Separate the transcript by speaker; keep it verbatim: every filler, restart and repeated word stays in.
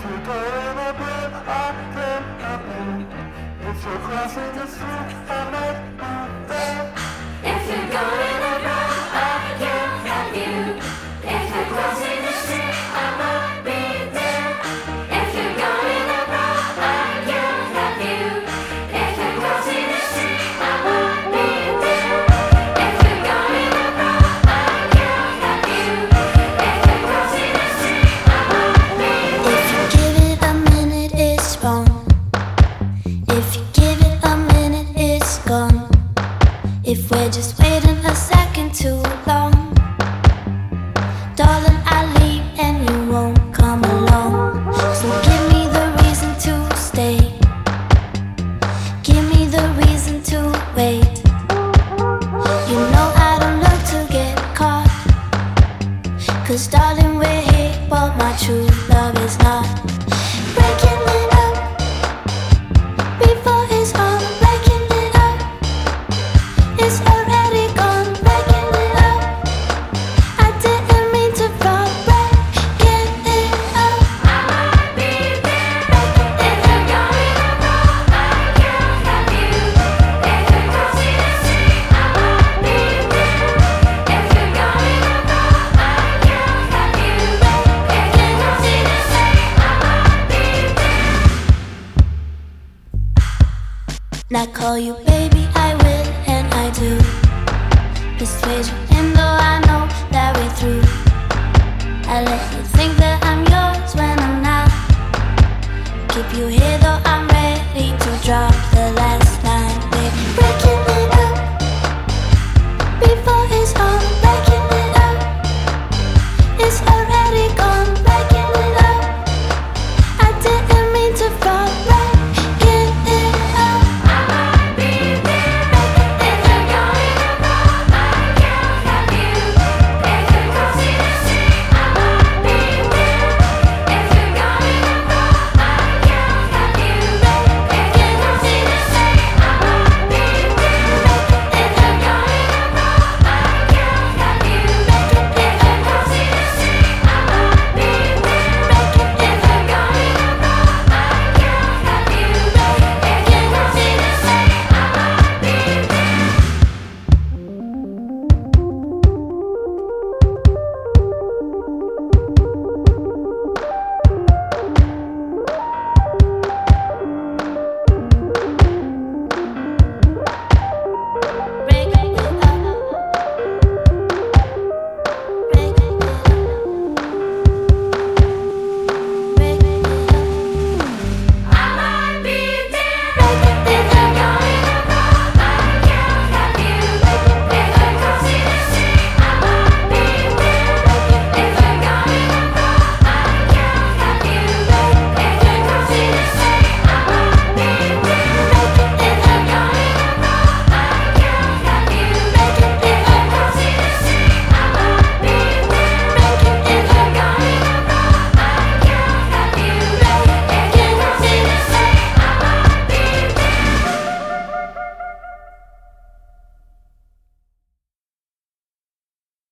Speaker 1: you're going abroad, I can help you. If you're crossing the street, I might be there.
Speaker 2: If you're going abroad, I can help you. If you're crossing the street, I might be there. If you're going abroad, I can help you. If you're crossing the street, I might be there. If you're going abroad, I can help you. If you're crossing the street, I might be there.
Speaker 3: If you give it a minute, it's wrong. If you give it a minute, it's gone. If we're just waiting a second too long, darling, I'll leave and you won't come along. So give me the reason to stay. Give me the reason to wait. You know I don't look to get caught, 'cause darling, we're here, but my true love is not. Breaking it up before it's all. Breaking it up, it's already gone. Breaking it up, I didn't mean to fall. Breaking it up,
Speaker 2: I might be there. If you're going abroad, I can help you. If you're crossing the street, I might be there. If you're going abroad, I can help you. If you're crossing the street, I might be there.
Speaker 3: not call you baby, I will and I do. Persuade you, and though I know that we're through, I let you think that